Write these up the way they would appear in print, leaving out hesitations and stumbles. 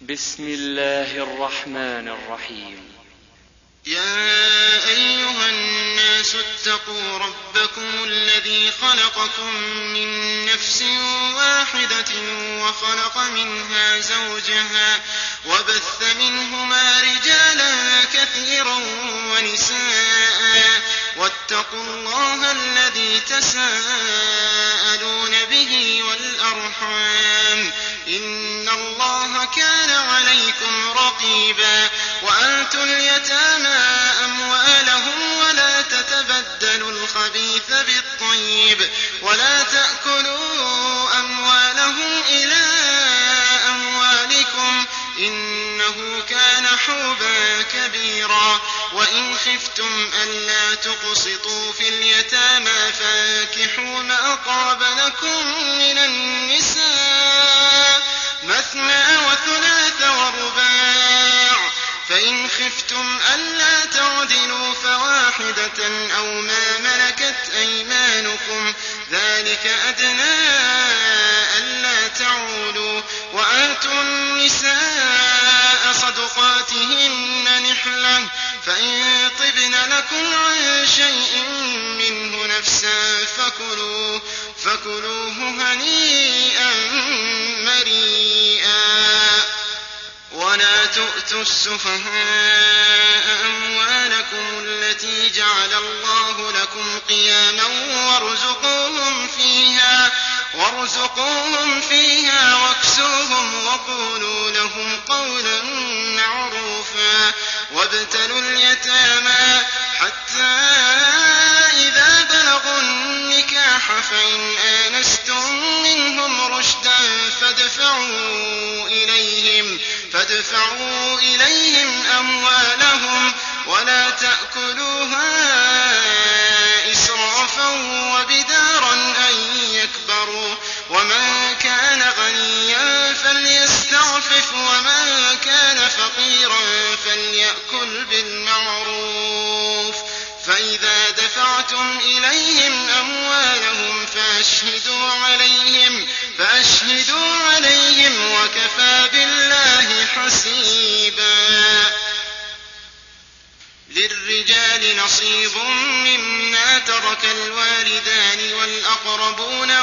بسم الله الرحمن الرحيم. يا أيها الناس اتقوا ربكم الذي خلقكم من نفس واحدة وخلق منها زوجها وبث منهما رجالا كثيرا ونساء واتقوا الله الذي تساءلون به والأرحام إن الله كان عليكم رقيبا. وآتوا اليتامى أموالهم ولا تتبدلوا الخبيث بالطيب ولا تأكلوا أموالهم إلى أموالكم إنه كان حوبا كبيرا. وإن خفتم ألا تقسطوا في اليتامى فانكحوا ما طاب لكم من النساء مثنى وثلاث ورباع فإن خفتم ألا تعدلوا فواحدة أو ما ملكت أيمانكم ذلك أدنى ألا تعولوا. وآتوا النساء صدقاتهن نحلة فإن طبن لكم عن شيء منه نفسا فكلوه هنيئا مريئا. ولا تؤتوا السفهاء أموالكم التي جعل الله لكم قياما وارزقوهم فيها واكسوهم وقولوا لهم قولا معروفا. وابتلوا اليتامى حتى إذا بلغوا النكاح فإن آنستم منهم رشدا فادفعوا إليهم أموالهم ولا تأكلوها إسرافا وبدارا أن يكبروا. ومن كان غنيا فليستعفف ومن كان فقيرا فليأكل بالمعروف. فإذا دفعتم إليهم أموالهم فأشهدوا عليهم وكفى بالله حسيبا. للرجال نصيب مما ترك الوالدان والأقربون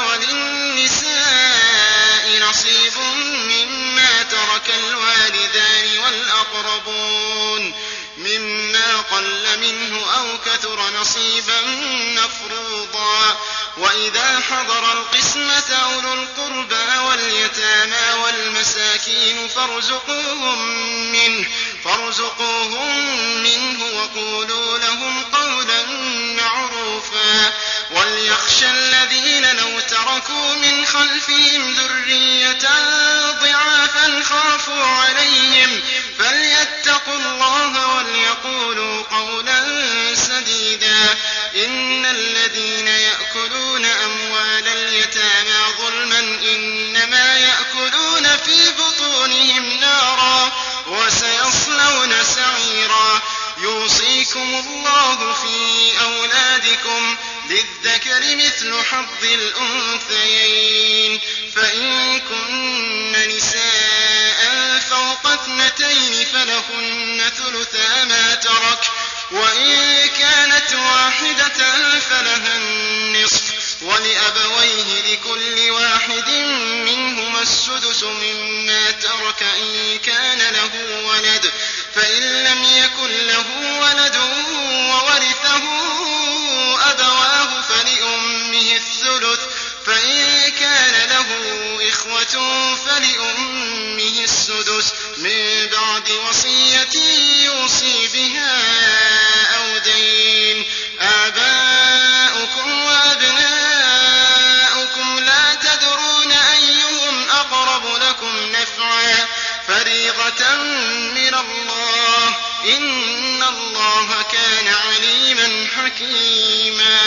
وللنساء نصيب مما ترك الوالدان والأقربون مما قل منه أو كثر نصيبا مفروضا. وإذا حضر القسمة أولو القربى واليتامى والمساكين فارزقوهم منه وقولوا لهم قولا معروفا. وليخشى الذين لو تركوا من خلفهم ذرية ضعافا خافوا عليهم فليتقوا الله وليقولوا قولا سديدا. إن الذين يأكلون أموال اليتامى ظلما إنما يأكلون في بطونهم نارا وسيصلون سعيرا. يوصيكم الله في أولادكم للذكر مثل حظ الأنثيين فإن كن نساء فوق 2 فلهن ثلثا ما ترك وإن كانت واحدة فلها النصف ولأبويه لكل واحد منهما السدس مما ترك إن كان له ولد فإن لم يكن له ولد وورثه أبواه فلأمه الثلث فإن كان له إخوة فلأمه السدس من بعد وصية يوصي بها أو دين. آباؤكم وأبناؤكم لا تدرون أيهم أقرب لكم نفعا فريضة من الله إن الله كان عليما حكيما.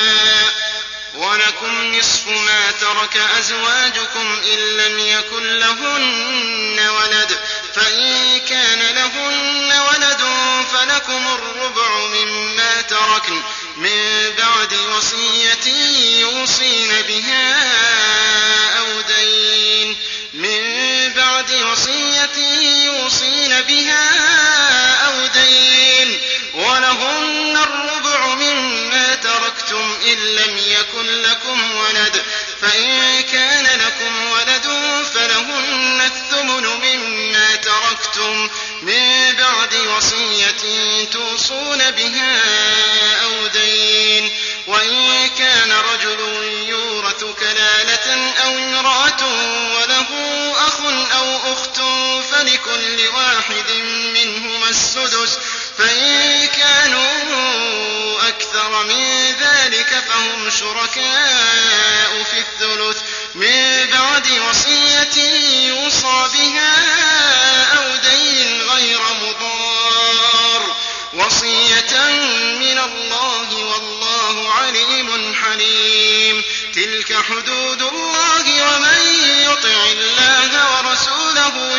ولكم نصف ما ترك أزواجكم إن لم يكن لهن ولد فإن كان لهن ولد فلكم الربع مما تركن من بعد وصية يوصين بها أو دين من بعد وصية يوصين بها أو دين ولهن الربع مما تركتم إن لم يكن لكم ولد فإن كان لكم ولد فلهن الثمن مما تركتم من بعد وصية توصون بها أو دين وإن كان رجل يورث كلالة أو امرأة وله أخ أو أخت فلكل واحد منهما السدس فإن كانوا أكثر من ذلك فهم شركاء في الثلث من بعد وصية يوصى بها أو دين غير مضار وصية من الله والله عليم حليم. تلك حدود الله ومن يطع الله ورسوله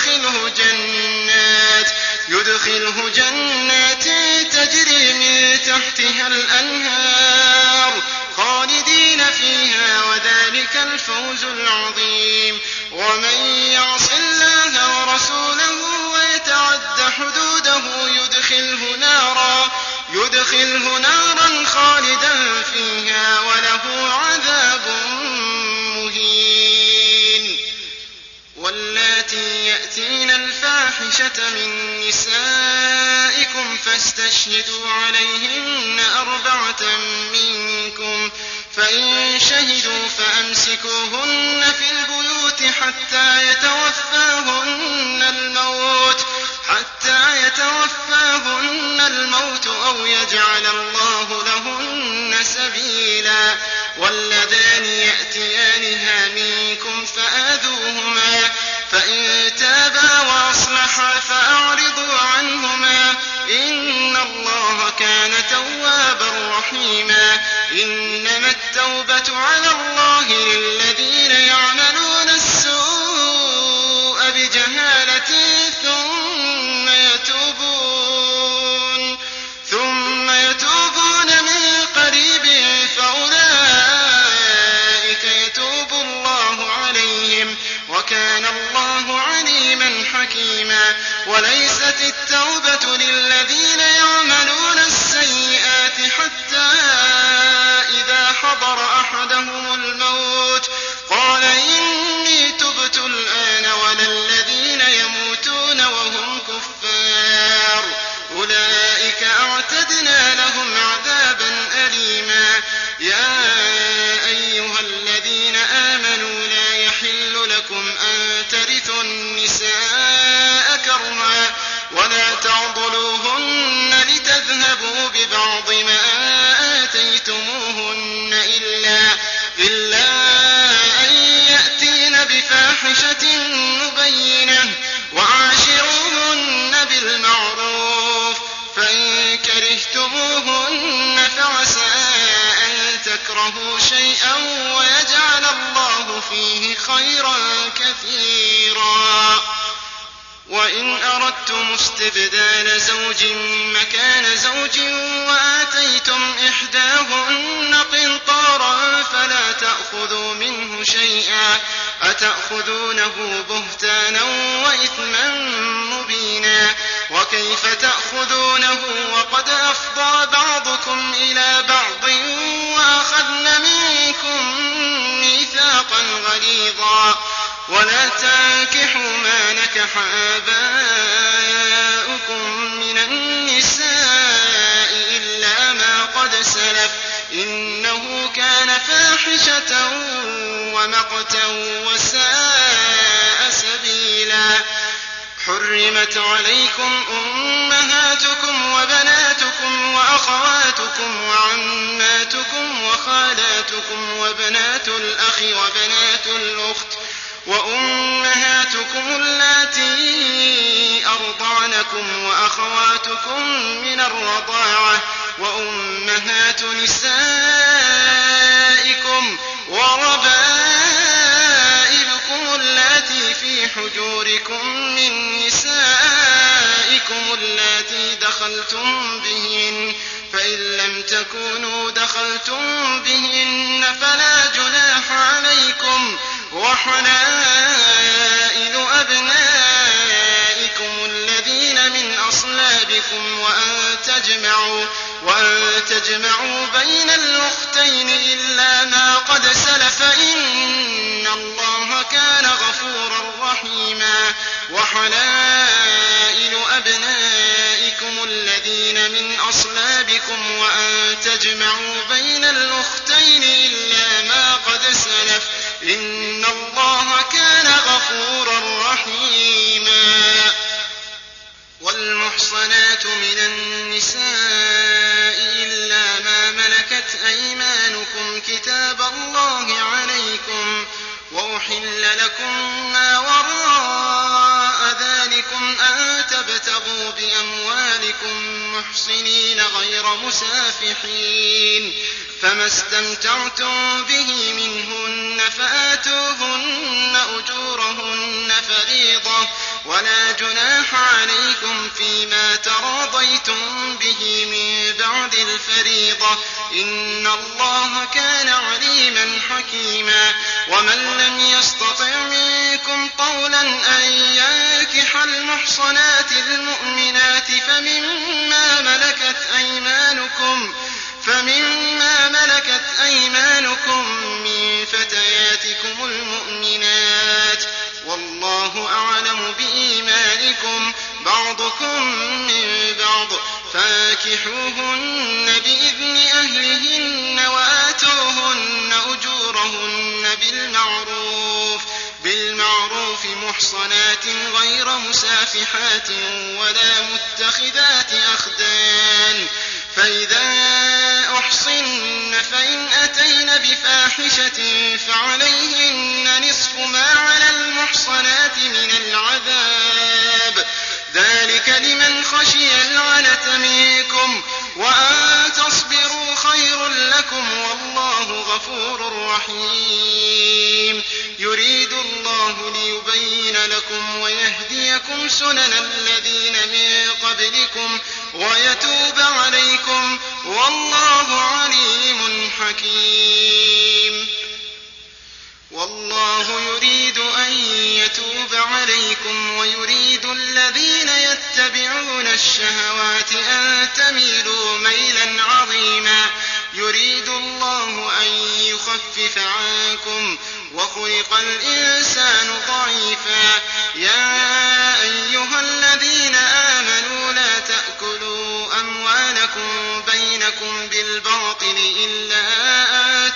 يدخله جنات تجري من تحتها الأنهار خالدين فيها وذلك الفوز العظيم. ومن يعص الله ورسوله ويتعد حدوده يدخله نارا خالدا فيها وله عذاب مهين. واللاتي يأتين الفاحشة من نسائكم فاستشهدوا عليهن 4 منكم فإن شهدوا فأمسكوهن في البيوت حتى يتوفاهن الموت أو يجعل الله لهن سبيلا. واللذان يأتيانها منكم فآذوهما فإن تابا وأصلحا فأعرضوا عنهما إن الله كان توابا رحيما. إنما التوبة على الله للذين يعملون السوء بجهالة ثم يتوبون من قريب فأولئك يتوب الله عليهم وكان الله عليما حكيما. وليست التوبة للذين يعملون السيئات حتى إذا حضر أحدهم الموت قال إني تبت الآن ولا الذين يموتون وهم كفار أولئك أعتدنا لهم عذابا أليما. يا أيها الذين آمنوا لا يحل لكم أن ترثوا النساء كرها ولا تعضلوهن لتذهبوا ببعض ما آتيتموهن إلا أن يأتين بفاحشة مبينة وعاشروهن بالمعروف فإن كرهتموهن فعسى أن تكرهوا شيئا ويجعل الله فيه خيرا كثيرا. وإن أردتم استبدال زوج مكان زوج وآتيتم إحداهن قنطارا فلا تأخذوا منه شيئا أتأخذونه بهتانا وإثما مبينا. وكيف تأخذونه وقد أفضى بعضكم إلى بعض وأخذن منكم ميثاقا غليظا. ولا تنكحوا ما نكح آباؤكم من النساء إلا ما قد سلف إنه كان فاحشة ومقتا وساء سبيلا. حرمت عليكم أمهاتكم وبناتكم وأخواتكم وعماتكم وخالاتكم وبنات الأخ وبنات الأخت وأمهاتكم اللاتي أرضعنكم وأخواتكم من الرضاعة وأمهات نسائكم وربائبكم اللاتي في حجوركم من نسائكم اللاتي دخلتم بهن فإن لم تكونوا دخلتم بهن فلا جناح عليكم وحلائل أبنائكم الذين أصلابكم وأن تجمعوا بين الأختين إلا ما قد سلف إن الله كان غفورا رحيما. وحلائل أبنائكم الذين من أصلابكم وأن تجمعوا بين الأختين إلا ما قد سلف إن الله كان غفورا رحيما. والمحصنات من النساء إلا ما ملكت أيمانكم كتاب الله عليكم وأحل لكم ما وراء ذلكم أن تبتغوا بأموالكم محصنين غير مسافحين فما استمتعتم به منهن فآتوهن أجورهن فريضة ولا جناح عليكم فيما تراضيتم به من بعد الفريضة إن الله كان عليما حكيما. ومن لم يستطع منكم طولا أن ينكح المحصنات المؤمنات فمما ملكت أيمانكم من فتياتكم المؤمنات والله أعلم بإيمانكم بعضكم من بعض فانكحوهن بإذن أهلهن وآتوهن أجورهن بالمعروف محصنات غير مسافحات ولا متخذات أخدان. فإذا أحصن فإن أتين بفاحشة فعليهن نصف ما على المحصنات من العذاب ذلك لمن خشي العنة منكم وأن تصبروا خير لكم والله غفور رحيم. يريد الله ليبين لكم ويهديكم سنن الذين من قبلكم ويتوب عليكم والله عليم حكيم. والله يريد أن يتوب عليكم ويريد الذين يتبعون الشهوات أن تميلوا ميلا عظيما. يريد الله أن يخفف عنكم وخلق الإنسان ضعيفا. يا أيها الذين آمنوا لا تأكلوا أموالكم بينكم بالباطل إلا أن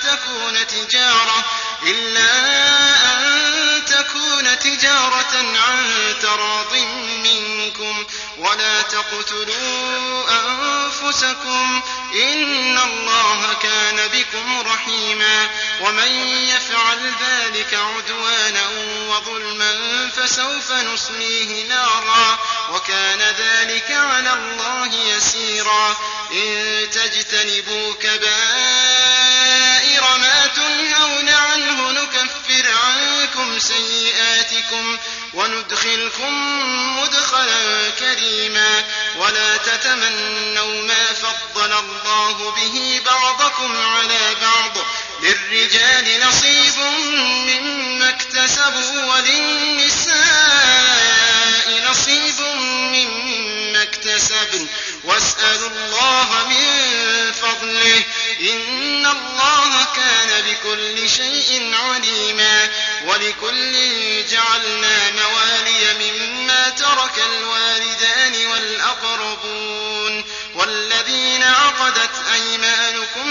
تكون تجارة عن تراض منكم ولا تقتلوا أنفسكم إن الله كان بكم رحيما. ومن يفعل ذلك عدوانا وظلما فسوف نصليه نارا وكان ذلك على الله يسيرا. إن تجتنبوا كبائر ما تنهون عنه نكفر عنكم سيئاتكم وندخلكم مدخلا كريما. ولا تتمنوا ما فضل الله به بعضكم على بعض للرجال نصيب مما اكتسبوا وللنساء نصيب مما اكتسبن واسألوا الله من فضله إن الله كان بكل شيء عليما. ولكل جعلنا موالي مما ترك الوالدان والأقربون والذين عقدت أيمانكم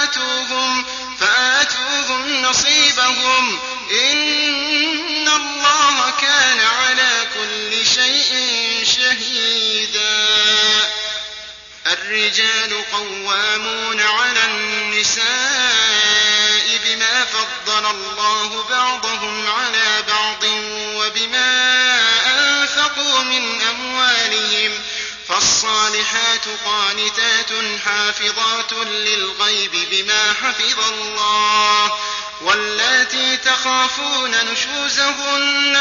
فآتوهم نصيبهم إن الله كان على كل شيء شهيدا. الرجال قوامون على النساء بما فضل الله بعضهم على بعض وبما أنفقوا من أموالهم فالصالحات قانتات حافظات للغيب بما حفظ الله. واللاتي تخافون نشوزهن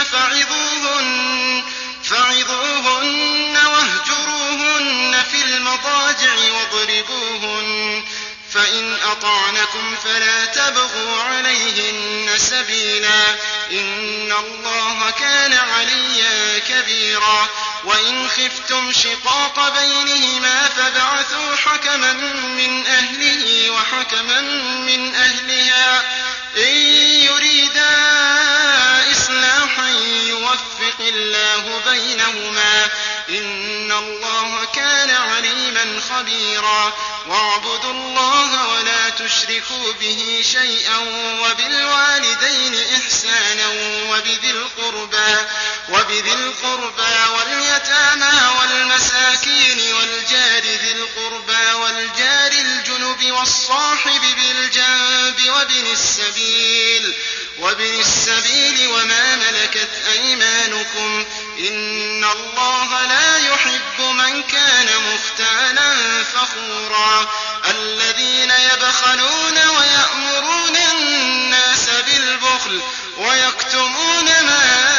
فعظوهن واهجروهن في المضاجع واضربوهن فإن أطعنكم فلا تبغوا عليهن سبيلا إن الله كان عليا كبيرا. وإن خفتم شقاق بينهما فابعثوا حكما من أهله وحكما من أهلها إن يريدا إصلاحا يوفق الله بينهما إن الله كان عليما خبيرا واعبدوا الله ولا تشركوا به شيئا وبالوالدين إحسانا وبذي القربى واليتامى والمساكين والجار ذي القربى والجار الجنب والصاحب بالجنب وابن السبيل وما ملكت أيمانكم إن الله لا يحب من كان مختالا فخورا الذين يبخلون ويأمرون الناس بالبخل ويكتمون ما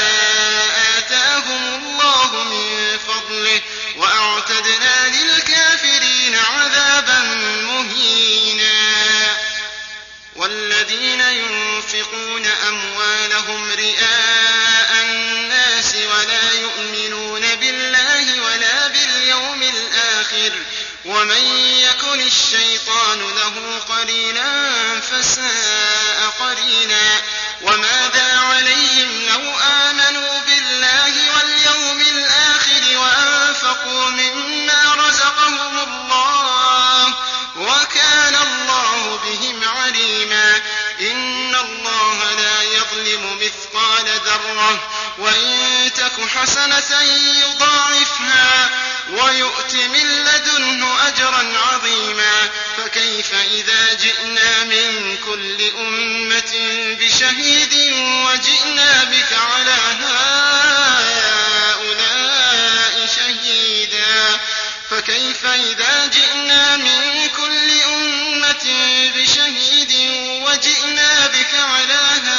آتاهم الله من فضله وأعتدنا للكافرين عذابا مهينا والذين ينفقون أموالهم رئاء الناس ولا يؤمنون بالله ولا باليوم الآخر ومن يكن الشيطان له قرينا فساء قرينا وماذا عليهم لو آمنوا بالله واليوم الآخر وأنفقوا مما رزقهم الله وكان الله بهم عليما إن الله لا يظلم مثقال ذرة وإن تك حسنة يضاعفها ويؤت من لدنه أجرا عظيما فكيف إذا جئنا من كل أمة بشهيد وجئنا بك على هؤلاء شهيدا فكيف إذا جئنا من كل أمة بشهيد وجئنا بك على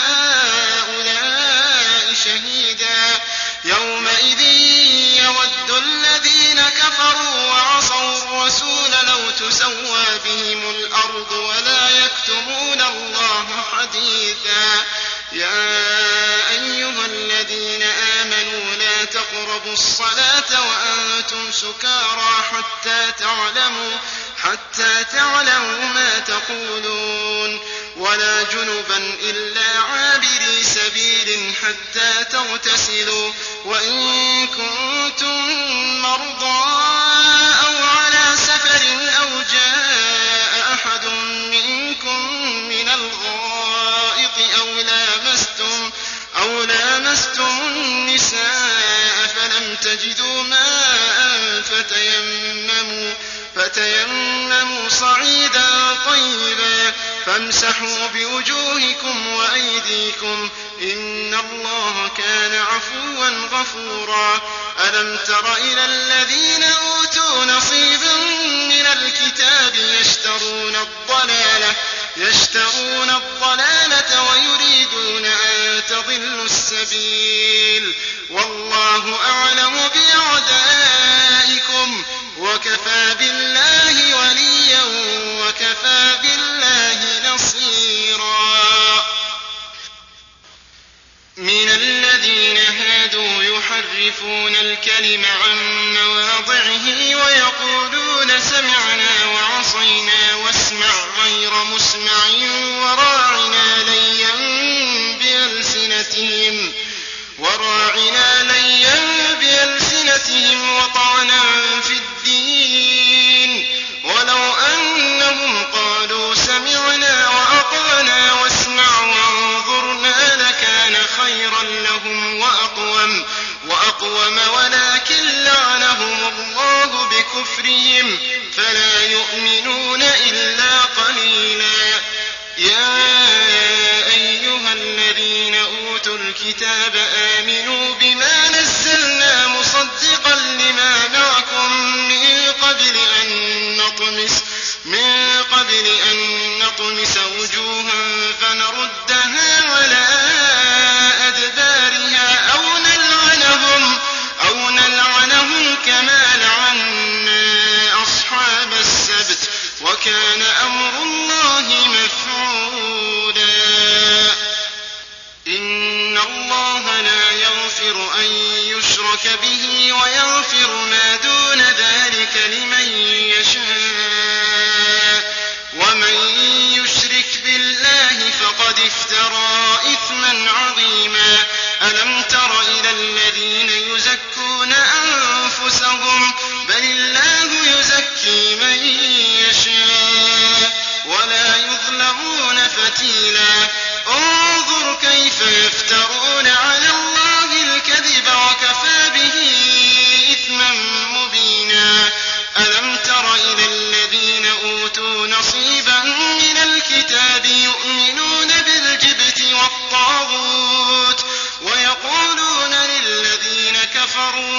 هؤلاء شهيدا يومئذ يود الذين كفروا وعصوا الرسول لو تسوى بهم الأرض ولا يكتمون الله حديثا يا أيها الذين آمنوا لا تقربوا الصلاة وأنتم سكارى حتى تعلموا ما تقولون ولا جنبا إلا عابري سبيل حتى تغتسلوا وإن كنتم مرضى أو على سفر أو جاء أحد منكم من الغائط أو لامستم النساء فلم تجدوا ماء فتيمموا صعيدا طيبا فامسحوا بوجوهكم وأيديكم إن الله كان عفوا غفورا ألم تر إلى الذين أوتوا نصيبا من الكتاب يشترون الضلالة ويريدون أن تضلوا السبيل والله أعلم بأعدائكم وكفى بالله وليا وكفى بالله نصيرا من الذين هادوا يحرفون الكلم عن مواضعه ويقولون سمعنا وعصينا واسمع غير مسمع وراعنا ليا بألسنتهم وطعنا في الدين ولو أنهم قالوا سمعنا وأطعنا واسمع وانظرنا لكان خيرا لهم وأقوم ولكن لعنهم الله بكفرهم فلا يؤمنون إلا قليلا يا أيها الذين أوتوا الكتاب آمنوا بما نزلنا مصدقا لما معكم من قبل أن نطمس وجوها فنردها على أدبارها أو نلعنهم كما لعنا أصحاب السبت وكان أمر الله مفعولا إن الله لا يغفر يغفر أن يشرك به ويغفر ما دون ذلك لمن يشاء ومن يشرك بالله فقد افترى إثما عظيما. ألم تر إلى الذين يزكون أنفسهم بل الله يزكي من يشاء ولا يظلمون فتيلا. انظر كيف يفترون على الله الكذب وكفى به إثما مبينا. ألم تر إلى الذين أوتوا نصيبا من الكتاب يؤمنون بالجبت والطاغوت ويقولون للذين كفروا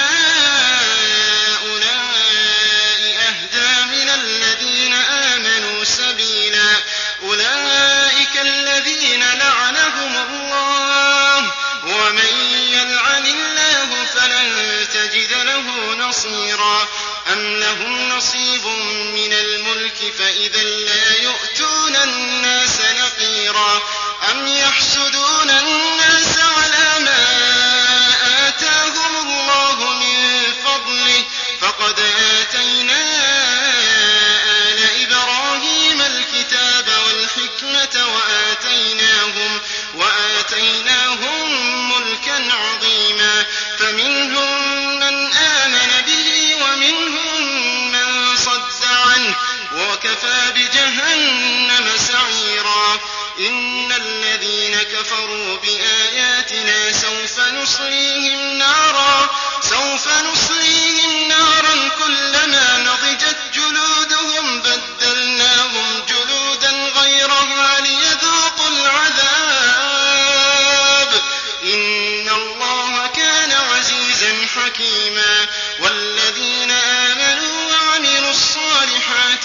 هؤلاء أهدى من الذين آمنوا سبيلا. أولئك الذين لعنهم الله ومن يلعن الله فلن تجد له نصيرا. أم لهم نصيب من الملك فإذا لا يؤتون الناس نقيرا. أم يحسدون الناس على ما آتاهم الله من فضله فقد آتينا آل إبراهيم الكتاب والحكمة وآتيناهم ملكا عظيما. فمنهم من آمن به ومنهم من صد عنه وكفى بجهنم سعيرا. إن الذين كفروا بآياتنا سوف نصليهم نارا كلما نضجت جلودهم بدلناهم جلودا غيرها ليذوقوا العذاب. إن الله كان عزيزا حكيما. والذين آمنوا وعملوا الصالحات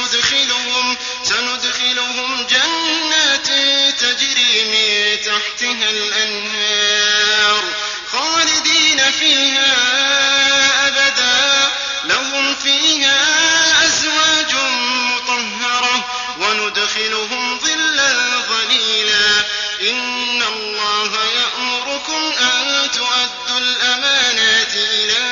سندخلهم جنات تجري من تحتها الأنهار خالدين فيها أبدا لهم فيها أزواج مطهرة وندخلهم ظلا ظليلا. إن الله يأمركم أن تؤدوا الأمانات إلى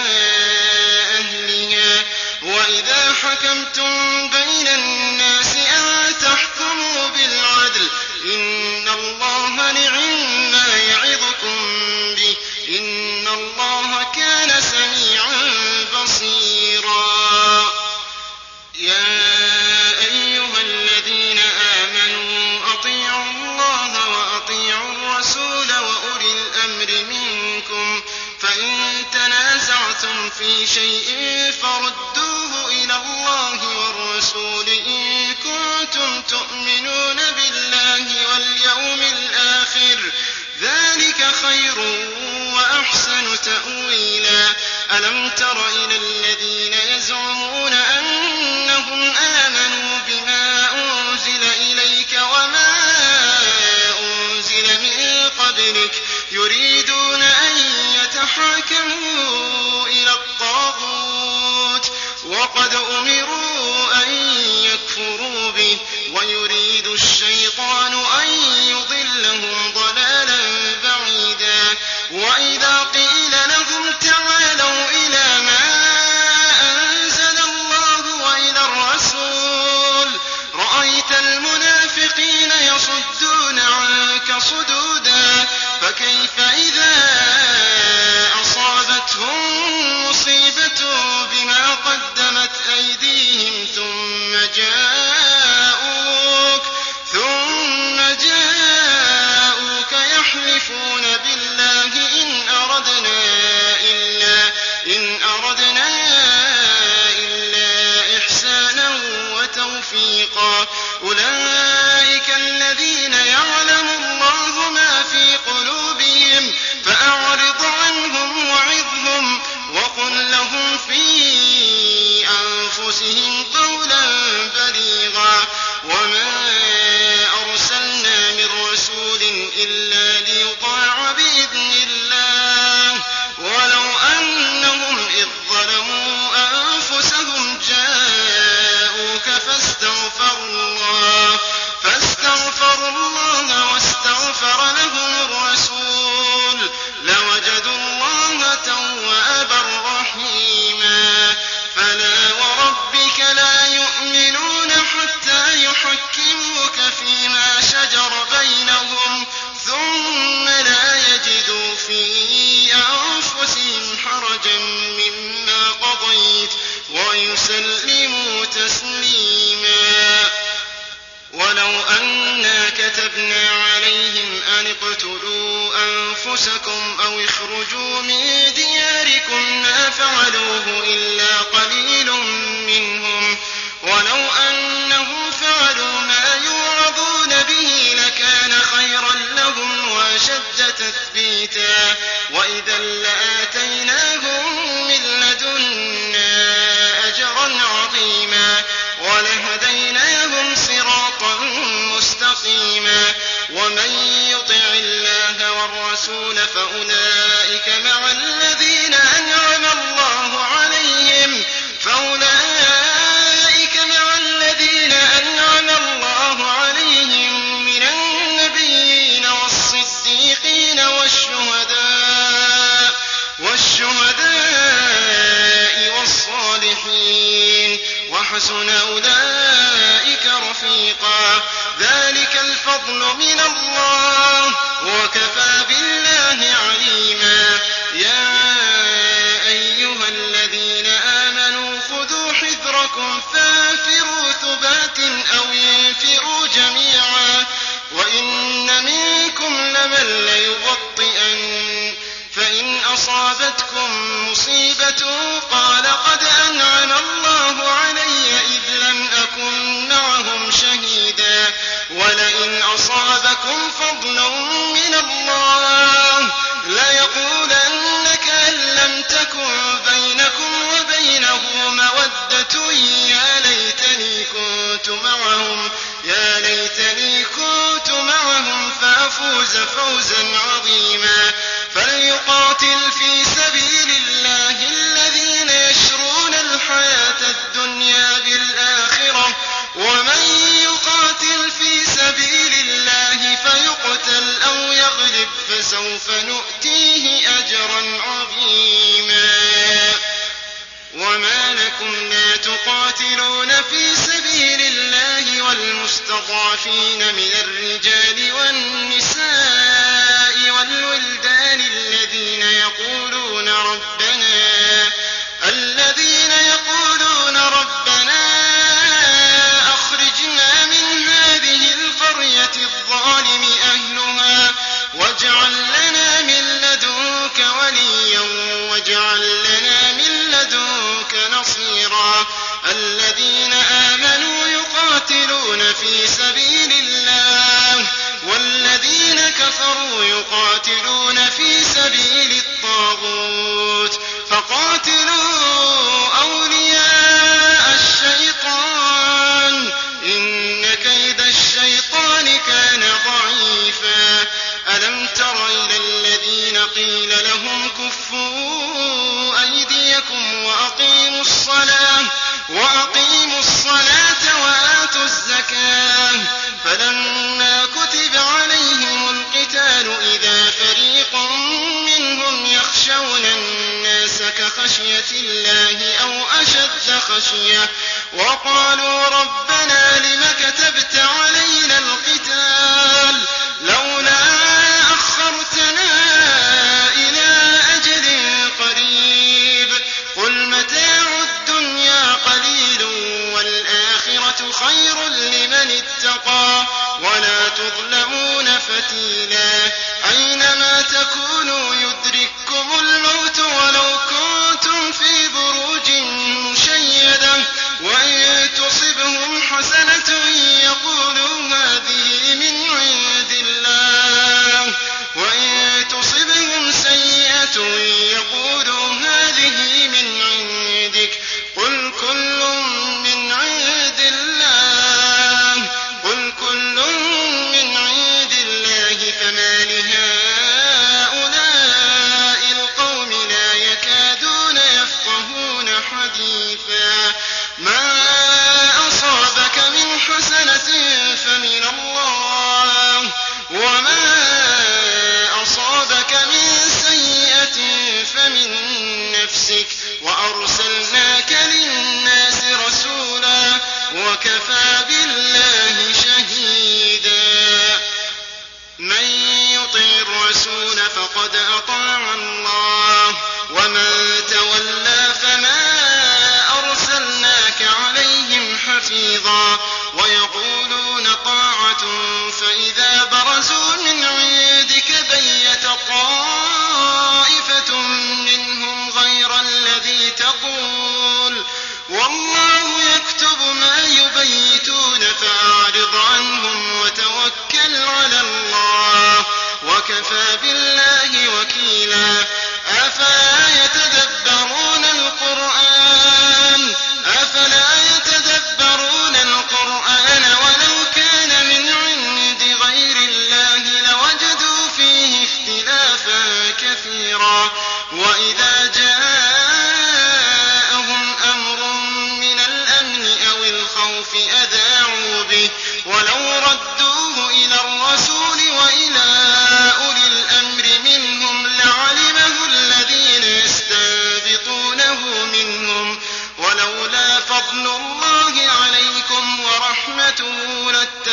أهلها وإذا حكمتم بين الناس أن تحكموا بالعدل. إن الله نعم ما يعظكم به إن الله كان سميعا بصيرا. يا أيها الذين آمنوا أطيعوا الله وأطيعوا الرسول وأولي الأمر منكم فإن تنازعتم في شيء فردوه إلى الله والرسول إن كنتم تؤمنون بالله واليوم الآخر ذلك خير وأحسن تأويلا. ألم تر إلى الذين يزعمون أنهم آمنوا بما أنزل إليك وما أنزل من قبلك يريدون أن يتحاكموا إلى الطاغوت وقد أمروا أن يكفروا به ويريد الشيطان أن يضلهم ضلالا بعيدا. وإذا قيل لهم تعالوا إلى ما أنزل الله وإلى الرسول رأيت المنافقين يصدون عنك صدودا. فكيف إذا أصابتهم مصيبة بما قدمت أيديهم ثم جاءوك يحلفون بالله إن أردنا إلا إحسانا وتوفيقا. أولئك الذين يعلم الله ما في قلوبهم فأعرض عنهم وعظهم وقل لهم في أنفسهم قولا بليغا. وما أرسلنا من رسول إلا ليطاع بإذن الله ولو أنهم إذ ظلموا أنفسهم جاءوك فاستغفروا الله واستغفر لهم الرسول لوجدوا كتبنا عليهم أن اقتلوا أنفسكم أو اخرجوا من دياركم ما فعلوه إلا قليل منهم ولو أنهم فعلوا ما يوعظون به لكان خيرا لهم وأشد تثبيتا وإذا لآتيناهم من لدنا أجرا عظيما ولهديناهم صراطا مستقيما ومن يطع الله والرسول فأولئك مع الذين أنعم الله عليهم من النبيين والصديقين والشهداء والصالحين وحسن أولئك رفيقا ذلك الفضل من الله وكفى بالله عليما يا أيها الذين آمنوا خذوا حذركم فانفروا ثبات أو انفروا جميعا وإن منكم لمن ليبطئن فإن أصابتكم مصيبة قال قد أنعم الله علي إذ لم أكن معهم شهيدا ولئن أصابكم فضل من الله ليقولن كأن لم تكن بينكم وبينه مودة يا ليتني كنت معهم فأفوز فوزا عظيما فليقاتل في سبيل الله الذين يشرون الحياة الدنيا بالآخرة ومن يقاتل في سبيل الله فيقتل أو يغلب فسوف نؤتيه أجرا عظيما وما لكم لا تقاتلون في سبيل الله والمستضعفين من الرجال والنساء والولدان الذين يقولون ربنا أخرجنا من هذه القرية الظالم أهلها واجعل لنا من لدنك وليا واجعل لنا من لدنك نصيرا الذين آمنوا يقاتلون في سبيل الله والذين كفروا يقاتلون في سبيل الطاغوت فقاتلوا أولياء الشيطان إن كيد الشيطان كان ضعيفا ألم تر إلى الذين قيل لهم كفوا أيديكم وأقيموا الصلاة وآتوا الزكاة فلما كتب عليهم القتال إذا فريق منهم يخشون الناس كخشية الله أو أشد خشية وقالوا ربنا لم كتبت علينا القتال لولا أخرتنا إلى أجل قريب قل متاع الدنيا قليل والآخرة خير لمن اتقى ولا تظلمون فتيلا أينما تكونوا يدرككم الموت ولو كنتم في بروج مشيدة وإن تصبهم حسنة يقولوا هذه من عند الله وإن تصبهم سيئة يقولوا هذه من عندك قل كل من عند الله فما لهؤلاء القوم لا يكادون يفقهون حديثا ما أصابك من حسنة فمن الله وما أصابك من سيئة فمن نفسك وأرسلناك للناس رسولا وكفى بالله شهيدا من يطع الرسول فقد أطاع الله ومن تولى فما أرسلناك عليهم حفيظا ويقولون طاعة فإذا برزوا من عندك بيت طائفة منهم غير الذي تقول والله يكتب ما يبيتون فأعرض عنهم وتوكل على الله وكفى بالله وكيلا. أفلا يتدبرون القرآن ولو كان من عند غير الله لوجدوا فيه اختلافا كثيرا. وإذا جاءهم أمر من الأمن أو الخوف أذاعوا به ولو ردوه إلى الرسول وإلى أولي الأمر منهم لعلمه الذين يستنبطونه منهم ولولا فضل الله عليكم ورحمته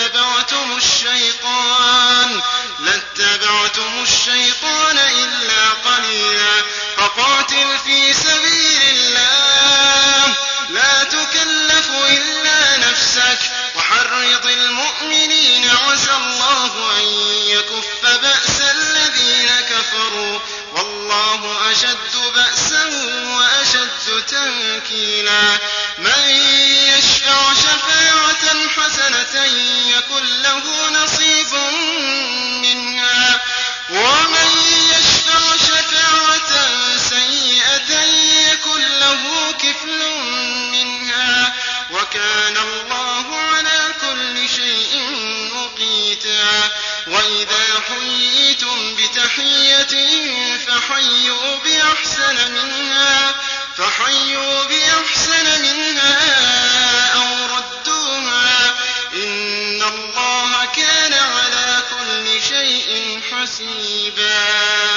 لاتبعتم الشيطان إلا قليلا. فقاتل في سبيل الله لا تكلف إلا نفسك وحرض المؤمنين عسى الله أن يكف بأس الذين كفروا والله أشد بأسا وأشد تنكيلا. من يشفع شفاعة حسنة يكن له نصيب منها ومن يشفع شفاعة سيئة يكن له كفل منها وكان الله على كل شيء مقيتا. وإذا حييتم بتحية فحيوا بأحسن منها أو ردوها إن الله كان على كل شيء حسيبا.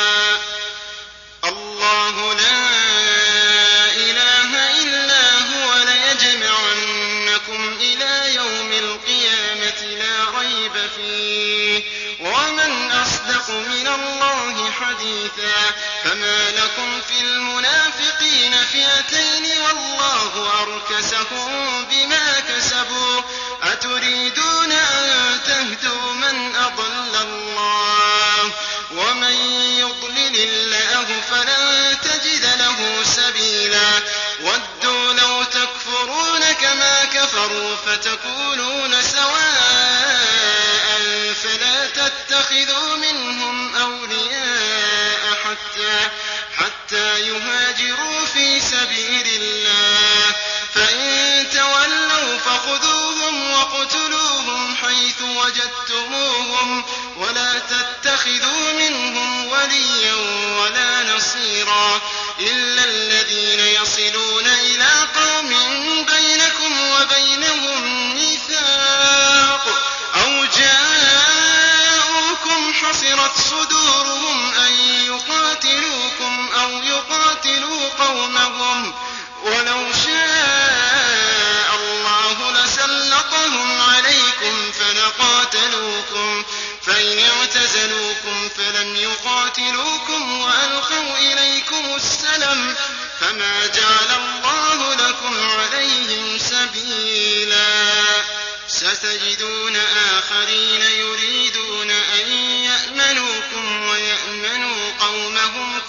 الله لا إله إلا هو ليجمعنكم إلى يوم القيامة لا ريب فيه ومن أصدق من الله حديثا. فما لكم في المنافقين فئتين والله أركسهم بما كسبوا أتريدون أن تهدوا من أضل الله ومن يضلل الله فلن تجد له سبيلا. ودوا لو تكفرون كما كفروا فتكونون سواء فلا تتخذوا منهم أولياء حتى يهاجروا في سبيل الله فإن تولوا فخذوهم وقتلوهم حيث وجدتموهم ولا تتخذوا منهم وليا ولا نصيرا إلا الذين يصلون إلى قوم بينكم وبينهم ميثاق أو جاءوكم حصرت صدورهم أن يقاتلوكم أو يقاتلوا قومهم ولو شاء الله لسلطهم عليكم فلقاتلوكم فإن اعتزلوكم فلم يقاتلوكم وألقوا إليكم السلم فما جعل الله لكم عليهم سبيلا. ستجدون آخرين يريدون أن يأمنوكم ويأمنوا قومهم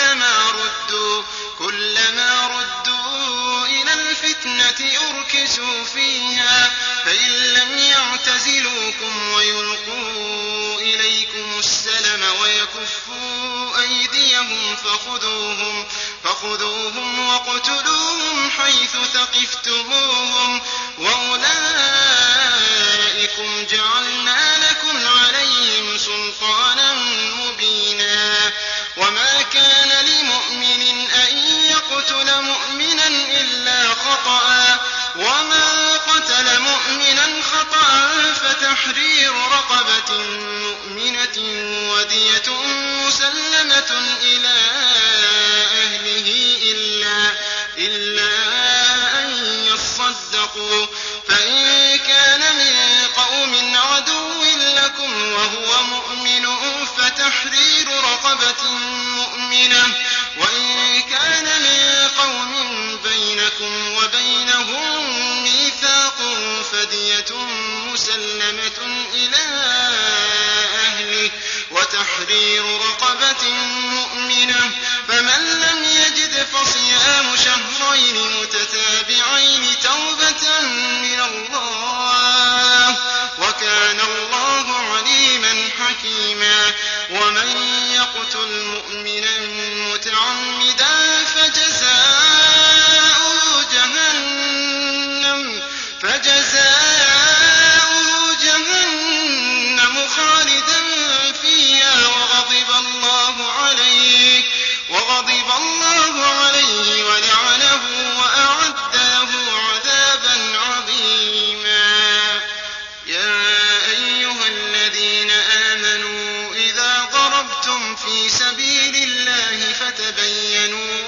كلما ردوا إلى الفتنة أركسوا فيها فإن لم يعتزلوكم ويلقوا إليكم السلم ويكفوا أيديهم فخذوهم وقتلوهم حيث ثقفتموهم وأولئكم جعلنا لكم عليهم سلطانا مبينا. وما كان لمؤمن أن يقتل مؤمنا إلا خطأ ومن قتل مؤمنا خطأ فتحرير رقبة مؤمنة ودية مسلمة إلى أهله إلا أن يصدقوا فإن كان من قوم عدو لكم وهو مؤمن فتحرير رقبة مؤمنة وإن كان من قوم بينكم وبينهم ميثاق فدية مسلمة إلى أهله وتحرير رقبة مؤمنة، فمن لم يجد فصيام شهرين متتابعين توبة من الله، وكان الله عليما حكيما. ومن يقتل مؤمنا متعمدا فجزاؤه جهنم خالدا فيها وغضب الله عليه ولعنه وأعد له عذابا عظيما. يا أيها الذين آمنوا إذا ضربتم في سبيل الله فتبينوا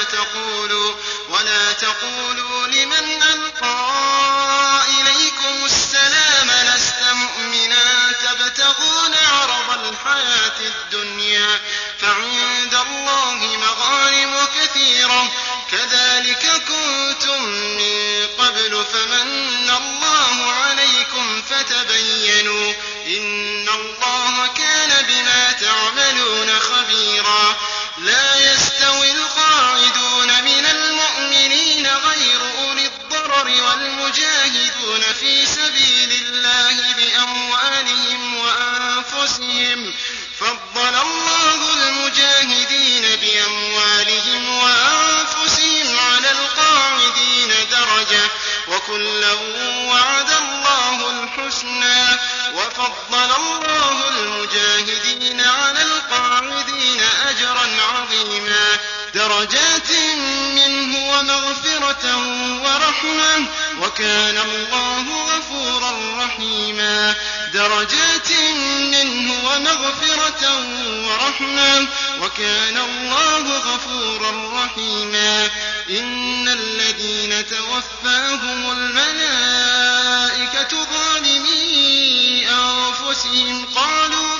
ولا تقولوا لمن ألقى إليكم السلام لست مؤمنا تبتغون عرض الحياة الدنيا فعند الله مغانم كثيرة كذلك كنتم من قبل فمن الله عليكم فتبينوا إن الله كان بما تعملون خبيرا. لا يستوي القاعدون من المؤمنين غير أولي الضرر والمجاهدون في سبيل الله بأموالهم وأنفسهم، فضل الله المجاهدين بأموالهم وأنفسهم على القاعدين درجة، وكلا وعد الله الحسنى، وفضل الله المجاهدين على القاعدين أجرا عظيما، درجات منه ومغفرة ورحمة، وكان الله غفورا رحيما. درجات منه ومغفرة ورحمة، وكان الله غفورا رحيما. إن الذين توفاهم الملائكة ظالمي أنفسهم قالوا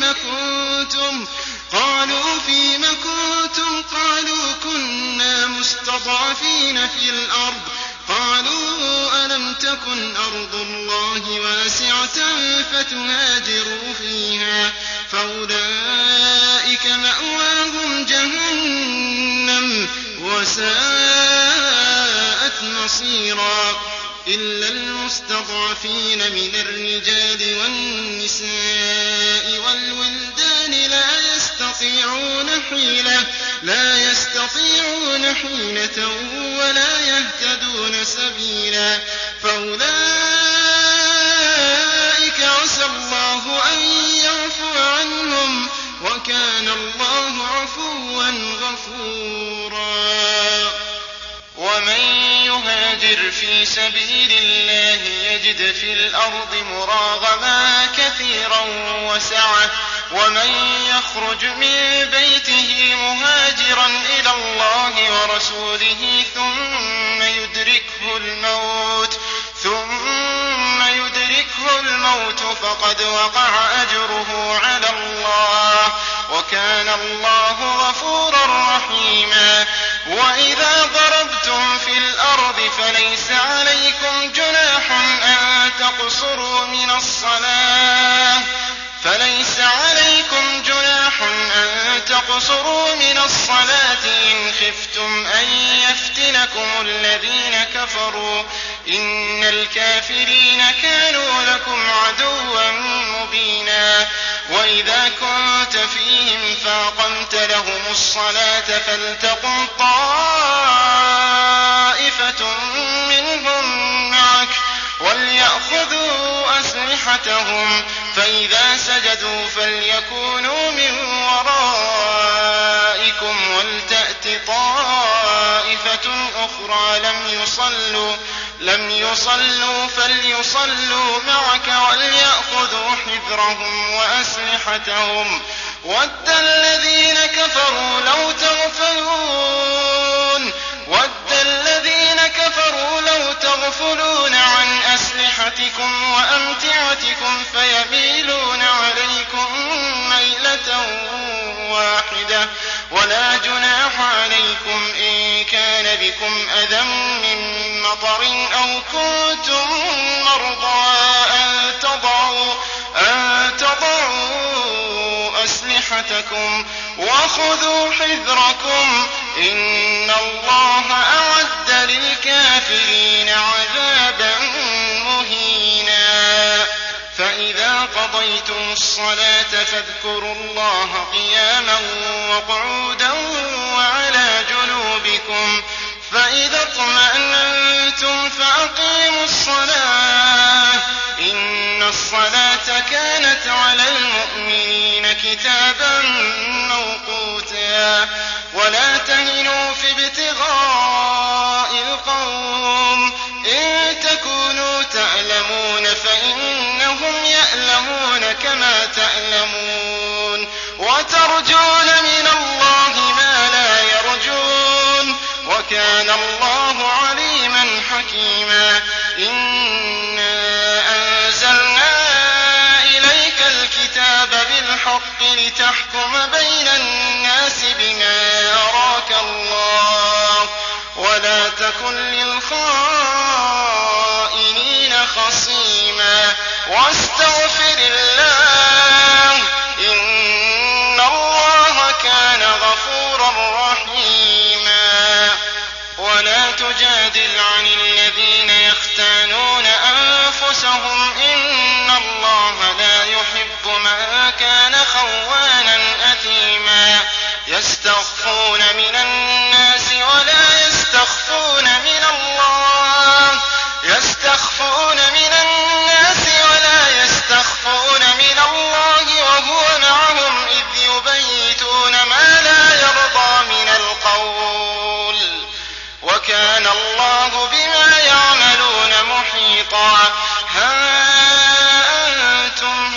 فيم كنتم قالوا كنا مستضعفين في الأرض قالوا ألم تكن أرض الله واسعة فتهاجروا فيها فأولئك مأواهم جهنم وساءت مصيرا. إلا المستضعفين من الرجال والنساء والولدان لا يستطيعون حيلة ولا يهتدون سبيلا، فأولئك عسى الله أن يعفو عنهم، وكان الله عفوا غفورا. ومن يهاجر في سبيل الله يجد في الأرض مراغما كثيرا وسعة، ومن يخرج من بيته مهاجرا إلى الله ورسوله ثم يدركه الموت فقد وقع أجره على الله، وكان الله غفورا رحيما. وإذا ضربتم في الأرض فليس عليكم جناح أن تقصروا من الصلاة إن خفتم أن يفتنكم الذين كفروا، إن الكافرين كانوا لكم عدوا مبينا. وإذا كنت فيهم فأقمت لهم الصلاة فلتقم طائفة منهم معك وليأخذوا أسلحتهم، فإذا سجدوا فليكونوا من ورائكم ولتأت طائفة أخرى لم يصلوا فليصلوا معك وليأخذوا حذرهم وأسلحتهم. ود الذين كفروا لو تغفلون عن أسلحتكم وأمتعتكم فيميلون عليكم ميلة واحدة، ولا جناح عليكم إن كان بكم أذى من مطر أو كنتم مرضى أن تضعوا أسلحتكم وخذوا حذركم إن الله أعد للكافرين عذابا مهينا. فإذا قضيتم الصلاة فاذكروا الله قياما وقعودا وعلى جنوبكم فإذا اطمأننتم فأقيموا الصلاة إن الصلاة كانت على المؤمنين كتابا موقوتا. ولا تهنوا في ابتغاء القوم إن تكونوا تألمون فإنهم يألمون كما تألمون وترجون من الله ما لا يرجون وكان الله عليما حكيما. إنا أنزلنا إليك الكتاب بالحق لتحكم بين الناس بما أراك الله ولا تكن للخائنين خصيما واستغفر الله إن الله كان غفورا رحيما. ولا تجادل عن الذين يختانون أنفسهم إن الله لا يحب من كان خوانا أثيما. يستخفون من الناس ولا يستخفون من الله وهو معهم إذ يبيتون ما لا يرضى من القول وكان الله بما يعملون محيطا. ها أنتم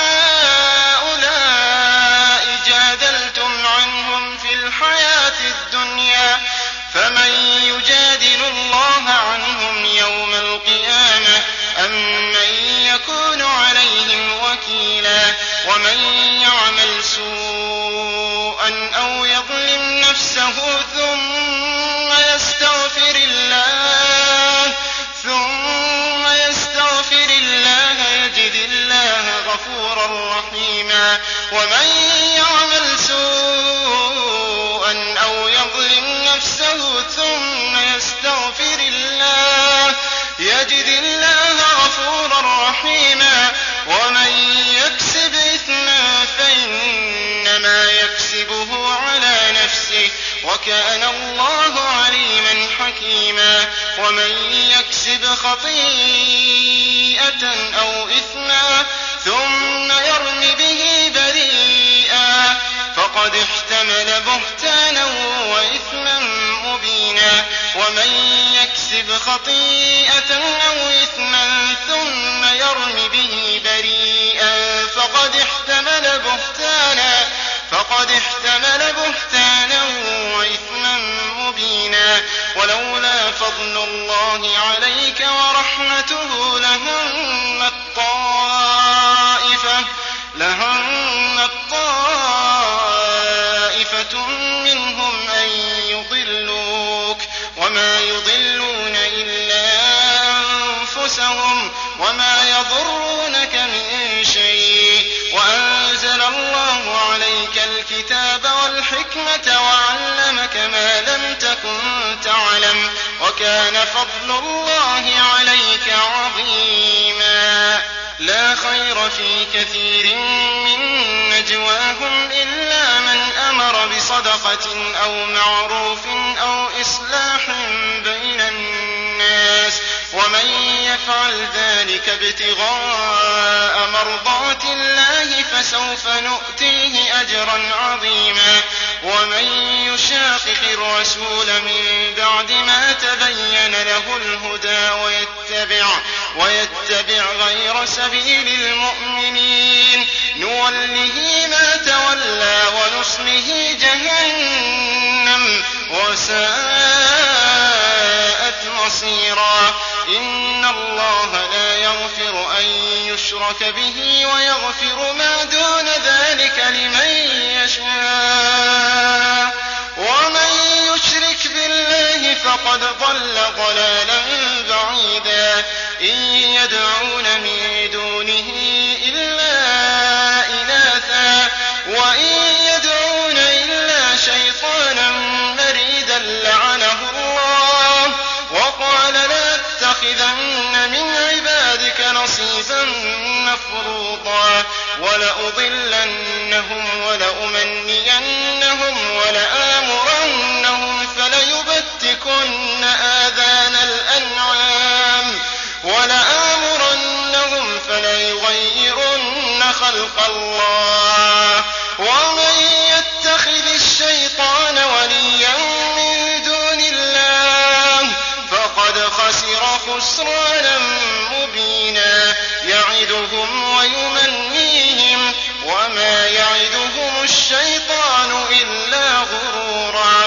هؤلاء جادلتم عنهم في الحياة الدنيا فمن يجادل الله عنهم يوم القيامة أم من يكون عليهم وكيلا. ومن يعمل سوءا أو يظلم نفسه ثم يستغفر الله يجد الله غفورا رحيما. ومن يعمل سوءا أو يظلم نفسه ثم يستغفر الله يجد الله غفورا رحيما. ومن يكسب إثما فإنما يكسبه على نفسه وكان الله عليما حكيما. ومن يكسب خطيئة أو إثما ثم يرم به بريئا فقد احتمل بهتانا وإثما مبينا. ومن يكسب خطيئة أو إثما ثم يرم به بريئا فقد احتمل بهتانا وإثما مبينا. ولولا فضل الله عليك ورحمته لهمت طائفة منهم أن يضلوك وما يضلون إلا أنفسهم وما يضرونك من شيء. وأنزل الله عليك الكتاب والحكمة وعلمك ما لم تكن تعلم وكان فضل الله عليك عظيما. لا خير في كثير من نجواهم إلا من أمر بصدقة أو معروف أو إصلاح بين الناس ومن يفعل ذلك ابتغاء مرضات الله فسوف نؤتيه أجرا عظيما. ومن يشاقق الرسول من بعد ما تبين له الهدى ويتبع غير سبيل المؤمنين نوله ما تولى ونصله جهنم وساءت مصيرا. إن الله لا يغفر أن يشرك به ويغفر ما دون ذلك لمن يشاء ومن يشرك بالله فقد ضل ضلالا يدعون من دونه إلا إناثا وإن يدعون إلا شيطانا مريدا لعنه الله وقال لأتخذن من عبادك نصيبا مفروضا ولأضلنهم ولأمنينهم ولآمرنهم فليبتكن آذان الأنعام ولآمرنهم فليغيرن خلق الله ومن يتخذ الشيطان وليا من دون الله فقد خسر خسرانا مبينا يعدهم ويمنيهم وما يعدهم الشيطان إلا غرورا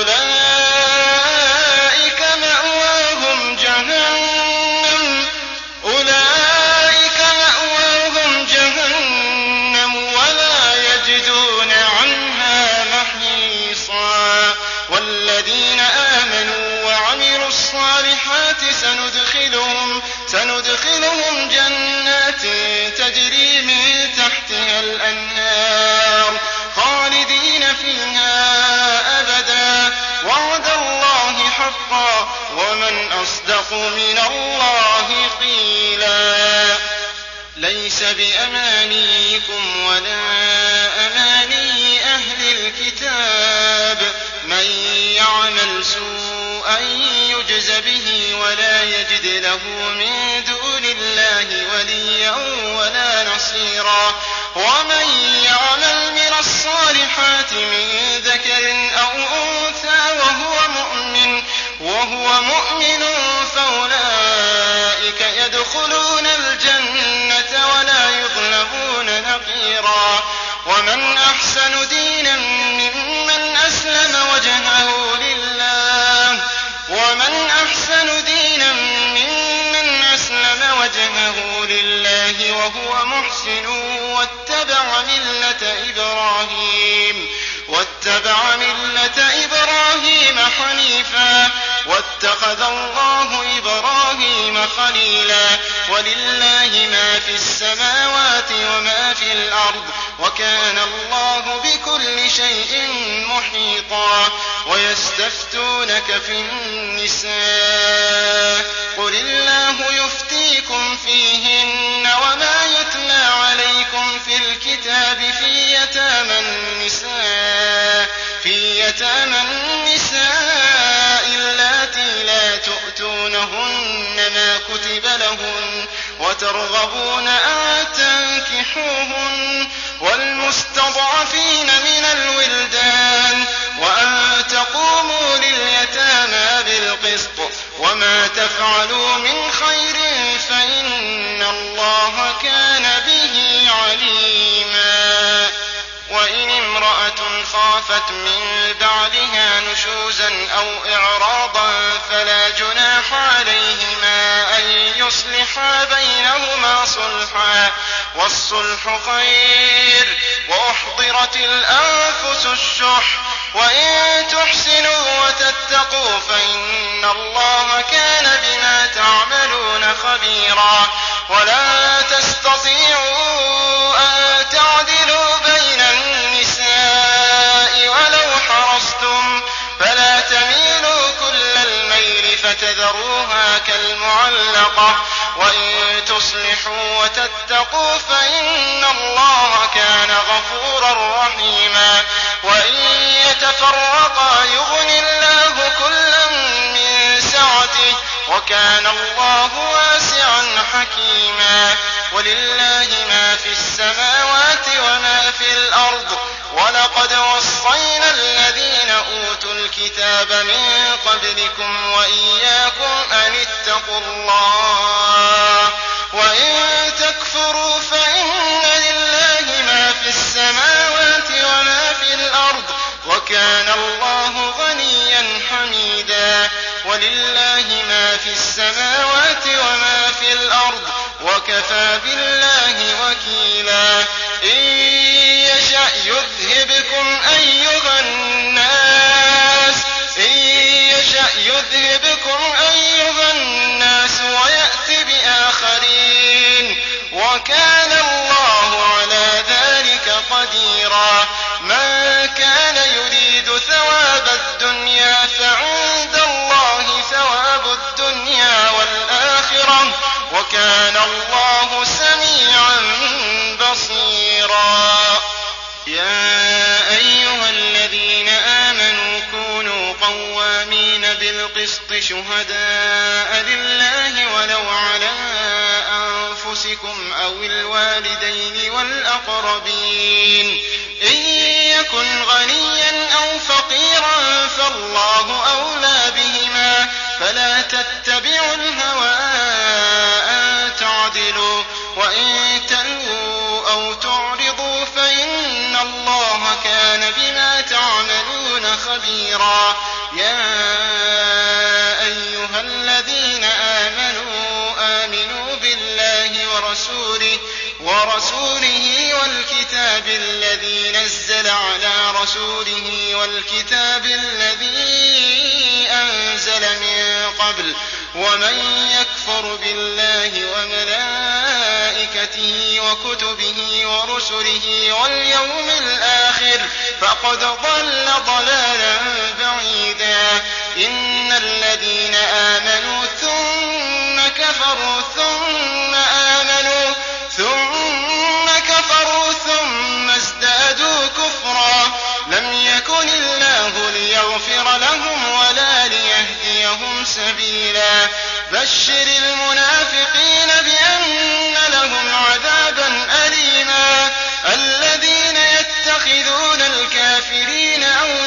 أولئك مأواهم جهنم ولا يجدون عنها محيصا والذين آمنوا وعملوا الصالحات سندخلهم جنات تجري من تحتها الأنهار خالدين فيها أبدا وعد الله حقا ومن أصدق من الله قيلا ليس بأمانيكم ولا أماني أهل الكتاب من يعمل سوءا يجز به ولا يجد له من دون الله وليا ولا نصيرا ومن يعمل من الصالحات من ذكر أو أنثى وهو مؤمن فأولئك يدخلون الجنة ولا يظلمون نقيرا ومن أحسن دينا ممن أسلم وجهه لله وهو محسن واتبع ملة إبراهيم حنيفا واتخذ الله إبراهيم خليلا ولله ما في السماوات وما في الأرض وكان الله بكل شيء محيطا ويستفتونك في النساء قل الله يفتيكم فيهن وما يتلى عليكم في الكتاب في يتامى النساء اللاتي لا تؤتونهن ما كتب لهن وترغبون أن تنكحوهن والمستضعفين من الولدان وأن تقوموا لليتامى بالقسط وما تفعلوا من خير فإن الله كان به عليما وإن امرأة خافت من بعلها نشوزا أو إعراضا فلا جناح عليهما أن يصلحا بينهما صلحا والصلح خير وأحضرت الأنفس الشح وإن تحسنوا وتتقوا فإن الله كان بما تعملون خبيرا ولا تستطيعوا أن تعدلوا بين النساء ولو حرصتم فلا تميلوا كل الميل فتذروها كالمعلقة وإن تصلحوا وتتقوا فإن الله كان غفورا رحيما وإن يتفرقا يغن الله كلا من سعته وكان الله واسعا حكيما ولله ما في السماوات وما في الأرض ولقد وصينا الذين أوتوا الكتاب من قبلكم وإياكم أن اتقوا الله وإن تكفروا فإن لله ما في السماوات وما في الأرض وكان الله غنيا حميدا ولله ما في السماوات وما في الأرض وكفى بالله وكيلا إن يشأ يذهبكم أيها الناس ويأتي بآخرين وكان الله سميعا بصيرا. يا أيها الذين آمنوا كونوا قوامين بالقسط شهداء لله ولو على أنفسكم أو الوالدين والأقربين إن يكن غنيا أو فقيرا فالله أولى بهما فلا تتبعوا الهوى أن تعدلوا وإن تلووا أو تعرضوا فإن الله كان بما تعملون خبيرا. يا أيها الذين آمنوا بالله ورسوله والكتاب الذي نزل على رسوله والكتاب الذي أنزل من قبل ومن يكفر بالله وملائكته وكتبه ورسله واليوم الآخر فقد ضل ضلالا بعيدا. إن الذين آمنوا ثم كفروا ثم ازدادوا كفرا لم يكن الله ليغفر لهم ولا ليهديهم سبيلا. بشر المنافقين بأن لهم عذابا أليما. الذين يتخذون الكافرين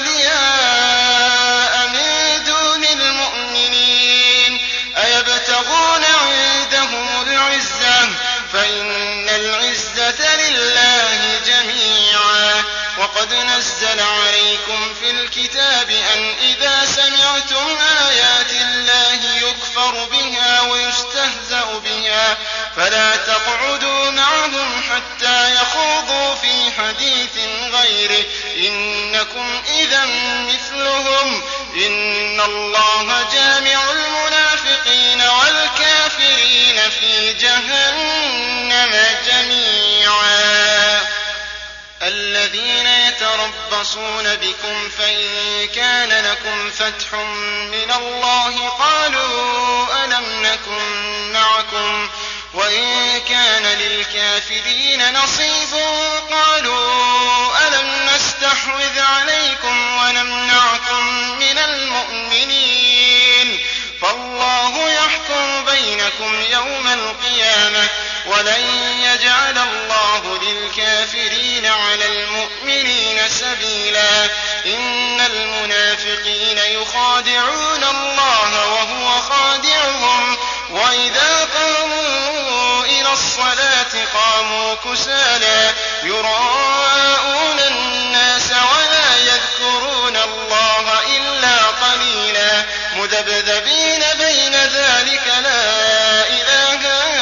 أولياء من دون المؤمنين أيبتغون عندهم العزة فإن العزة لله جميعا. وقد نزل عليكم في الكتاب أن إذا سمعتم آيات الله يكفر بها ويستهزأ بها فلا تقعدوا معهم حتى يخوضوا في حديث غيره إنكم إذا مثلهم. إن الله جامع المنافقين والكافرين في جهنم جميعا. الذين يتربصون بكم فإن كان لكم فتح من الله قالوا ألم نكن معكم وإن كان للكافرين نصيب قالوا ألم نستحوذ عليكم ونمنعكم من المؤمنين فالله يحكم بينكم يوم القيامة ولن يجعل الله للكافرين على المؤمنين سبيلا. إن المنافقين يخادعون الله وهو خادعهم وإذا قاموا إلى الصلاة قاموا كسالى يراءون الناس ولا يذكرون الله إلا قليلا مذبذبين بين ذلك لا إله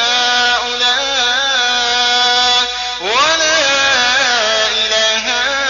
هؤلاء ولا إله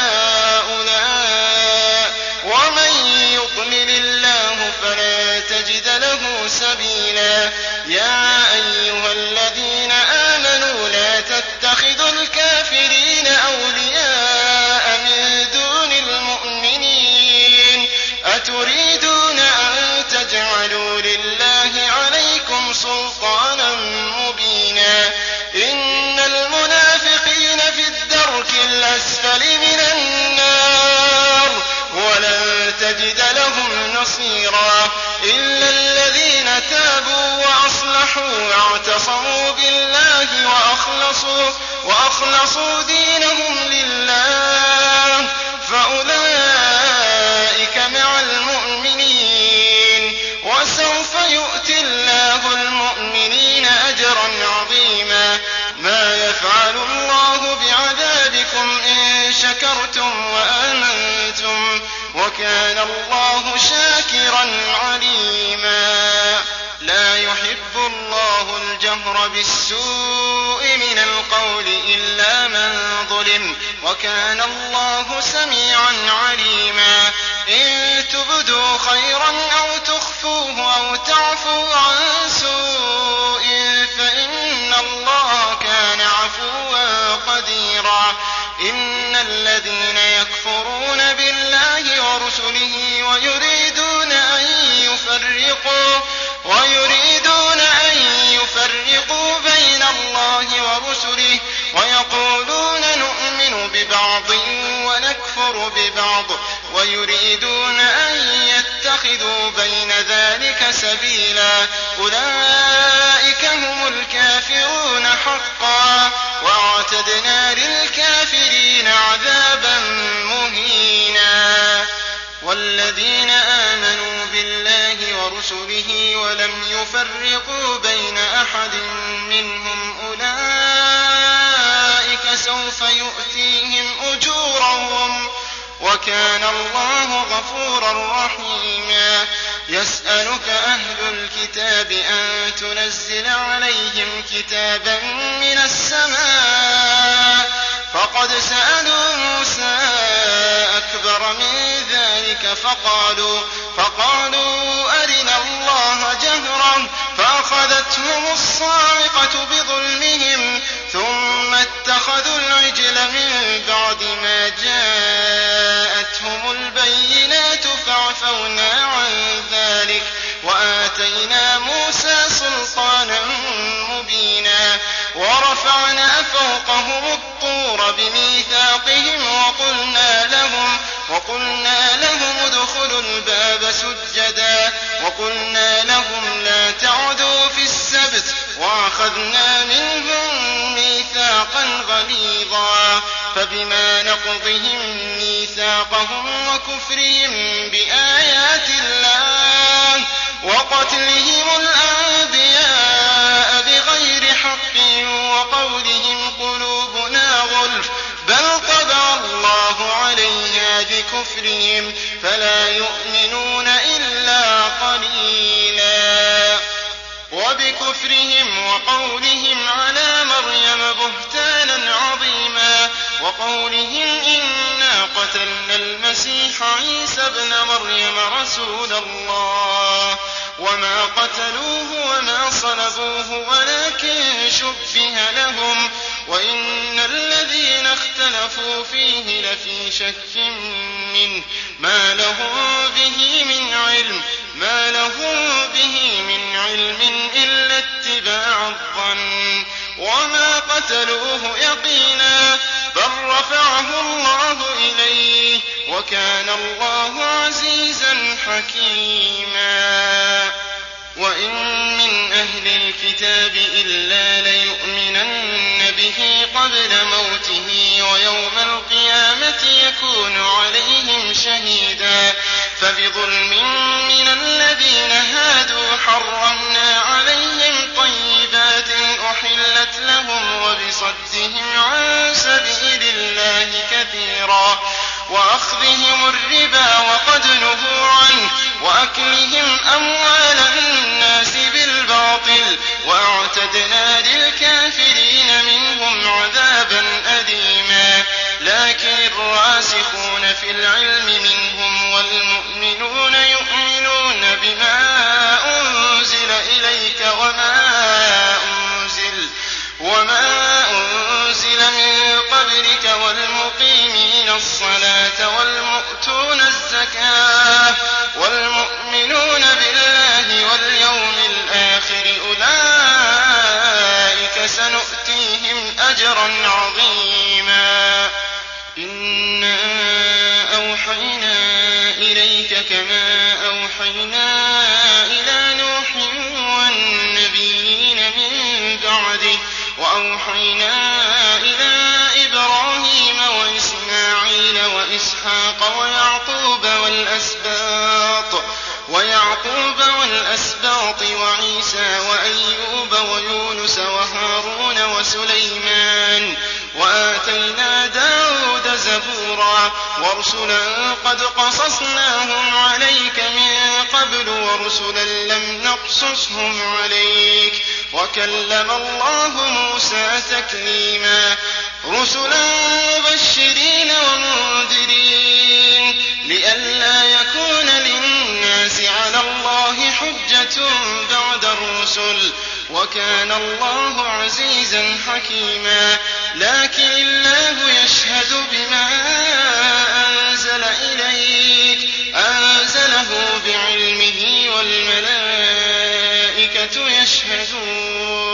هؤلاء ومن يضلل الله فلا تجد له سبيلا. يا أيها الذين آمنوا لا تتخذوا الكافرين أولياء من دون المؤمنين أتريدون أن تجعلوا لله عليكم سلطانا مبينا. إن المنافقين في الدرك الأسفل من النار ولن تجد لهم نصيرا إلا الذين تابوا وأصلحوا واعتصموا بالله وأخلصوا دينهم لله فأولئك مع المؤمنين وسوف يؤتي الله المؤمنين أجرا عظيما. ما يفعل الله بعذابكم إن شكرتم وآمنتم وكان الله شاكرا عليما. لا يحب الله الجهر بالسوء من القول إلا من ظلم وكان الله سميعا عليما. إن تبدوا خيرا أو تخفوه أو تعفوا عن سوء فإن الله كان عفوا قديرا. إن الذين يكفرون بالله ورسله ويريدون أن يفرقوا بين الله ورسله ويقولون نؤمن ببعض ونكفر ببعض ويريدون أن يتخذوا بين ذلك سبيلا أولئك هم الكافرون حقا وأعتدنا للكافرين عذابا مهينا. والذين آمنوا بالله ورسله ولم يفرقوا بين أحد منهم أولئك سوف يؤتيهم أجورهم وكان الله غفورا رحيما. يسألك أهل الكتاب أن تنزل عليهم كتابا من السماء فقد سألوا موسى أكبر من ذلك فقالوا أرنا الله جهرا فأخذتهم الصاعقة بظلمهم ثم اتخذوا العجل من بعد ما جاءتهم البينات فعفونا عن ذلك وآتينا موسى سلطانا مبينا. ورفعنا فوقهم الطور بميثاقهم وقلنا لهم ادخلوا الباب سجدا وقلنا لهم لا تعدوا في السبت وأخذنا منهم ميثاقا غليظا. فبما نقضهم ميثاقهم وكفرهم بآيات الله وقتلهم الأنبياء بغير حق وقولهم قلوبنا غلف بل طبع الله عليها بكفرهم فلا يؤمنون إلا قليلا. وبكفرهم وقولهم على مريم بهتانا عظيما وقولهم إنا قتلنا المسيح عيسى ابن مريم رسول الله وما قتلوه وما صلبوه ولكن شبه لهم وإن الذين اختلفوا فيه لفي شك منه ما لهم به من علم إلا اتباع الظن وما قتلوه يقينا بل رفعه الله إليه وكان الله عزيزا حكيما. وإن من أهل الكتاب إلا ليؤمنن به قبل موته ويوم القيامة يكون عليهم شهيدا. فبظلم من الذين هادوا حرمنا عليهم طيبات أحلت لهم وبصدهم عن سبيل الله كثيرا وأخذهم الربا وقد نهوا عنه وأكلهم أموال الناس بالباطل وأعتدنا للكافرين منهم عذابا أليما. لكن الراسخون في العلم منهم والمؤمنون يؤمنون بما أنزل إليك وما أنزل من قبلك والمقيمين الصلاة والمؤتون الزكاة والمؤمنون بالله واليوم الآخر أولئك سنؤتيهم أجرا عظيما. إنا أوحينا إليك كما أوحينا إلى نوح والنبيين من بعده وأوحينا إلى إبراهيم وإسماعيل وإسحاق ويعقوب والأسباط وعيسى وأيوب ويونس وهارون وسليمان وآتينا داود زبورا ورسلا قد قصصناهم عليك من قبل ورسلا لم نقصصهم عليك وكلم الله موسى تكليما. رسلا مبشرين ومنذرين لئلا يكون للناس على الله حجة بعد الرسل وكان الله عزيزا حكيما. لكن الله يشهد بما أنزل إليك أنزله بعلمه والملائكة يشهدون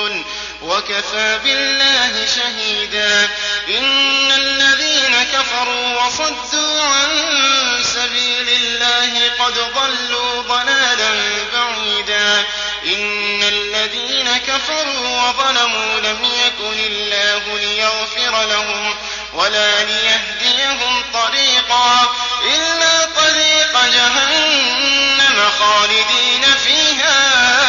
وكفى بالله شهيدا. إن الذين كفروا وصدوا عن سبيل الله قد ضلوا ضلالا بعيدا. إن الذين كفروا وظلموا لم يكن الله ليغفر لهم ولا ليهديهم طريقا إلا طريق جهنم خالدين فيها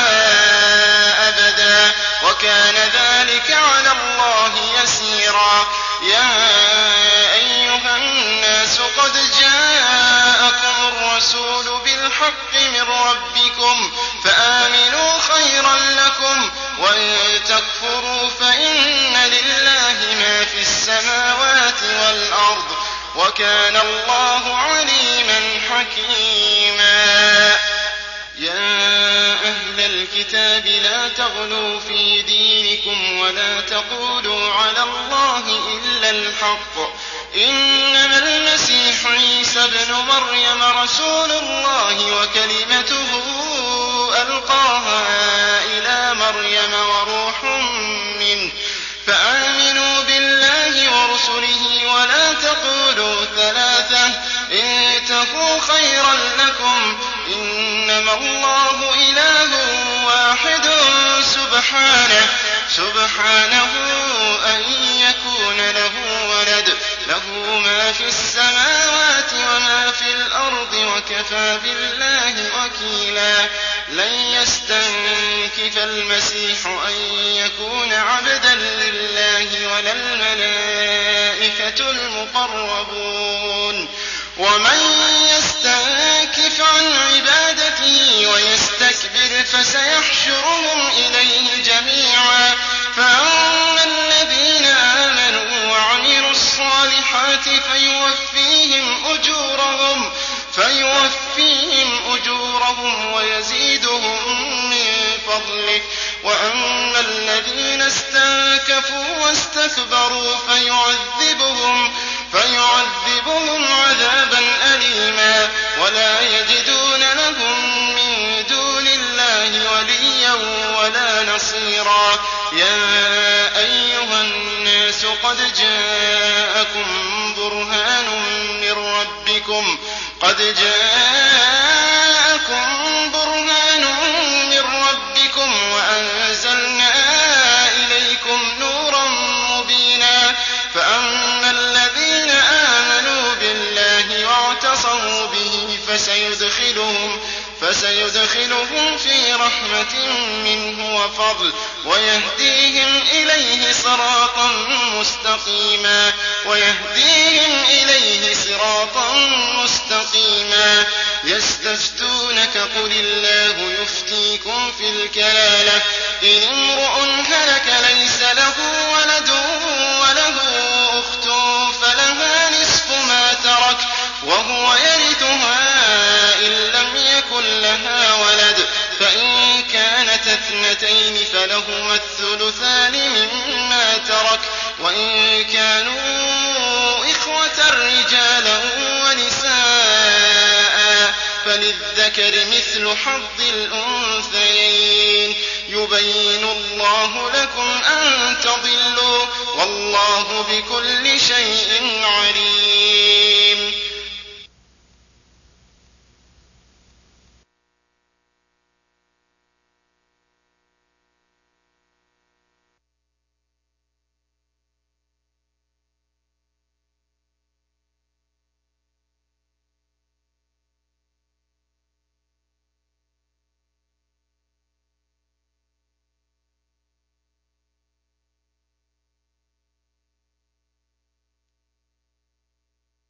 أبدا وكان ذلك على الله يسيرا. يا أيها الناس قد جاءكم الرسول بالحق من ربكم فآمنوا خيرا لكم وإن تكفروا فإن لله ما في السماوات والأرض وكان الله عليما حكيما. يا أهل الكتاب لا تغلوا في دينكم ولا تقولوا على الله إلا الحق. إنما المسيح عيسى ابن مريم رسول الله وكلمته ألقاها إلى مريم وروح منه فآمنوا بالله ورسله ولا تقولوا ثلاثة انتهوا خيرا لكم إنما الله إله واحد سبحانه أن يكون له ولد له ما في السماوات وما في الأرض وكفى بالله وكيلا. لن يستنكف المسيح أن يكون عبدا لله ولا الملائكة المقربون ومن يستنكف عن عبادته ويستكبر فسيحشرهم إليه جميعا. فأما الذين آمنوا وعملوا الصالحات فيوفيهم أجورهم ويزيدهم من فضله. وأما الذين استنكفوا واستكبروا فيعذبهم عذابا أليما ولا يجدون لهم من دون الله وليا ولا نصيرا. يا أيها الناس قد جاءكم برهان من ربكم وأنزلنا إليكم نورا مبينا. فأما الذين آمنوا بالله واعتصموا به فسيدخلهم في رحمة منه وفضل ويهديهم إليه صراطا مستقيما. يستفتونك قل الله يفتيكم في الكلالة إن امرؤ هلك ليس له ولد وله أخت فلها نصف ما ترك وهو يرثها إن لم يكن لها ولد فإن كانت اثنتين فلهما الثلثان مما ترك وإن كانوا إخوة رجالا ونساء فللذكر مثل حظ الأنثيين. يبين الله لكم أن تضلوا والله بكل شيء عليم.